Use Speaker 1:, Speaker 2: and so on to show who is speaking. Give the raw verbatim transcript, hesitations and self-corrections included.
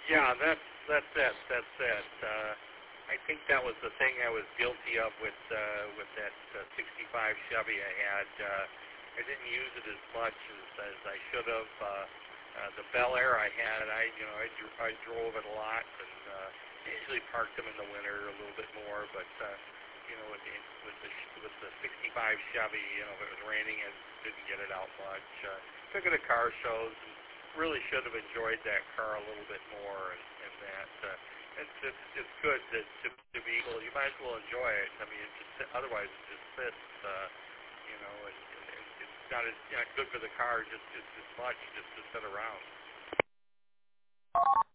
Speaker 1: Yeah, that's that's it. That's it. Uh, I think that was the thing I was guilty of with uh, with that uh, sixty-five Chevy I had. Uh, I didn't use it as much as, as I should have. Uh, uh, the Bel Air I had, I you know I, dr- I drove it a lot and uh, usually parked them in the winter a little bit more. But uh, you know with the with the with the sixty-five Chevy, you know if it was raining, I didn't get it out much. Uh, took it to car shows and really should have enjoyed that car a little bit more, and, and that uh, it's, it's it's good to, to to be able. You might as well enjoy it. I mean, it just otherwise it just sits, uh, you know, and, and it's not as not good for the car just just as much just to sit around.